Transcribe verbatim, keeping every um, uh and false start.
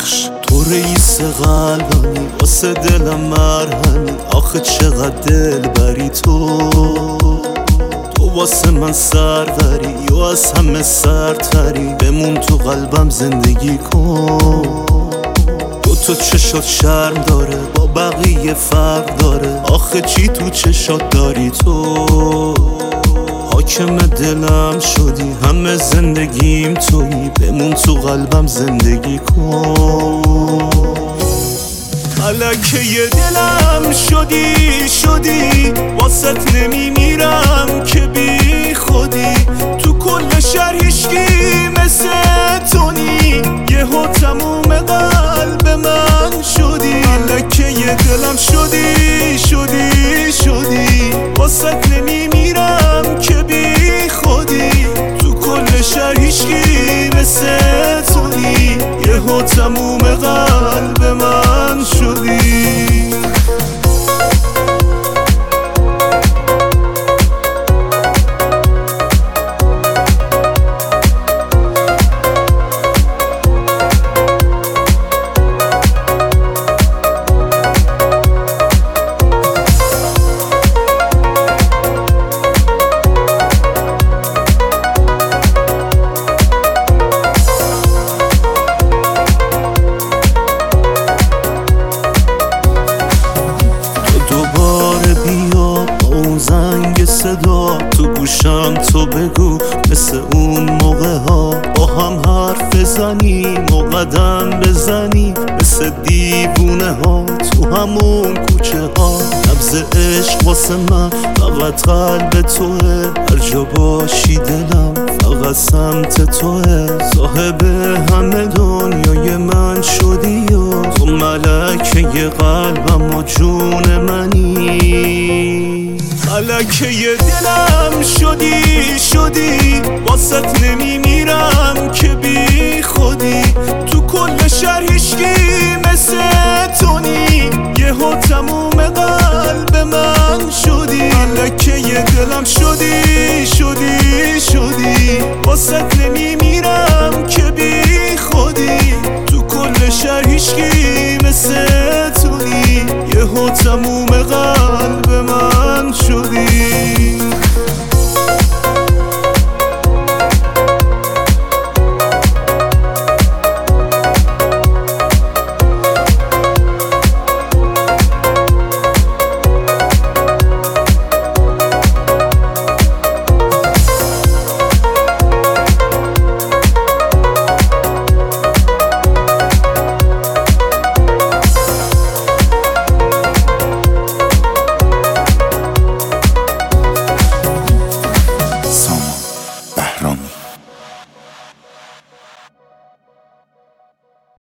بخش. تو رئیس قلبمی واسه دلم مرهمی، آخه چقدر دل بری تو. تو واسه من سروری یا از همه سرتری، بمون تو قلبم زندگی کن. دو تا چشات شرم داره با بقیه فرق داره، آخه چی تو چشات داری تو. حاکم دلم شدی همه زندگیم تویی، بمون تو قلبم زندگی کن. ملکه دلم شدی شدی، واسط نمیمیرم که بی خودی. تو کل شهر هیچکی مثل تو نی، یهو تموم قلب من شدی. ملکه دلم شدی شدی شدی، واسط نمیمیرم که بی خودی. تو کل شهر هیچکی مثل تو نی، یهو تموم قلب من شدی. زنگ صدا تو گوشم تو بگو، مثل اون موقع ها با هم حرف بزنیم و قدم بزنیم، مثل دیوونه ها تو همون کوچه ها. نبض عشق واسه من فقط قلب توه، هر جا باشی دلم فقط سمت توه. صاحب همه دنیای من شدی و تو ملکه قلبم و جون منی. ملکه دلم شدی شدی، واسط نمیمیرم که بی خودی. تو کل شهر هیچکی مثل تو نی، یهو تموم قلب من شدی. ملکه دلم شدی شدی